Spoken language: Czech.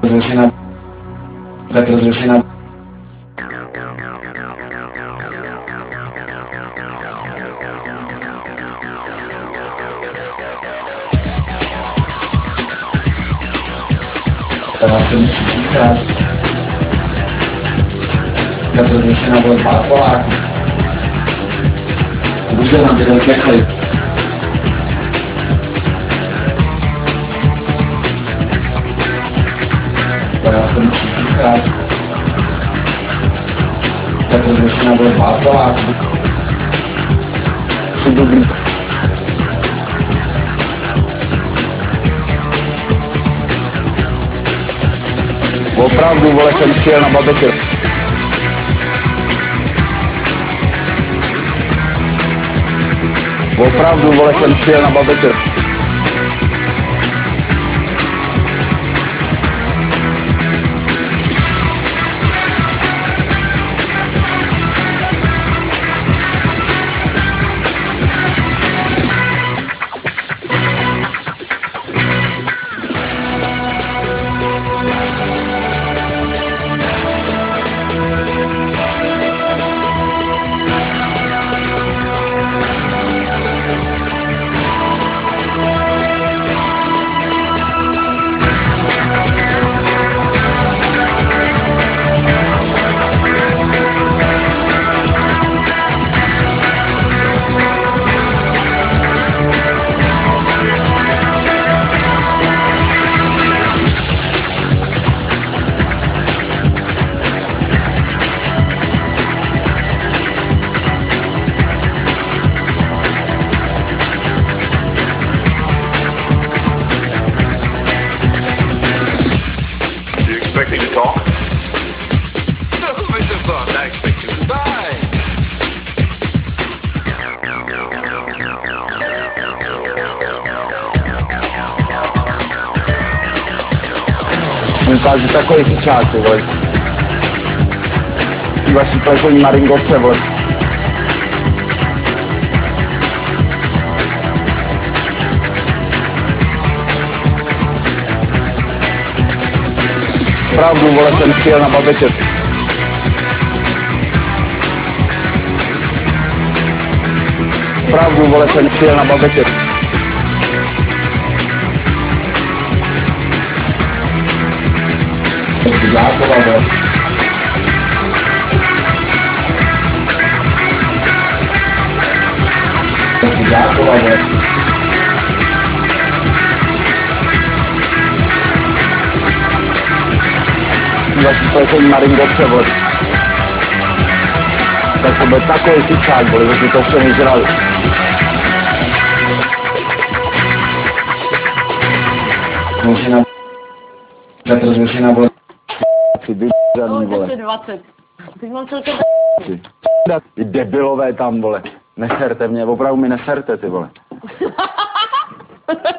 Zvěřina. Petr Zvěřina. Petr Zvěřina byl Bátvolák. Bude nám jeden kechlej. Já jsem třikrát. Petr Zvěřina byl Bátvolák. Jsi dobrý. Opravdu, vole, jsem přijel na Babiše. Opravdu, vole, jsem přijel na Babiše. Expect me to talk? No, Mr. Bond, I expect you to die. Ukážu takový fičák, ty vole. Ty vaši plešení maringotce, vole. Opravdu, vole, jsem přijel na Babiše. Opravdu, vole, jsem přijel na Babiše. Zákova, vole. Zákova, vole. Vaši plešení maringotce, vole. Tak to byl takový fičák, vole, že si to vše vyžrali. Zvěřina. Petr Zvěřina, vole. Ty vyžraný, vole. 10-20. Teď mám celkem... Ty debilové tam, vole. Neserte mě, opravdu mi neserte, ty vole.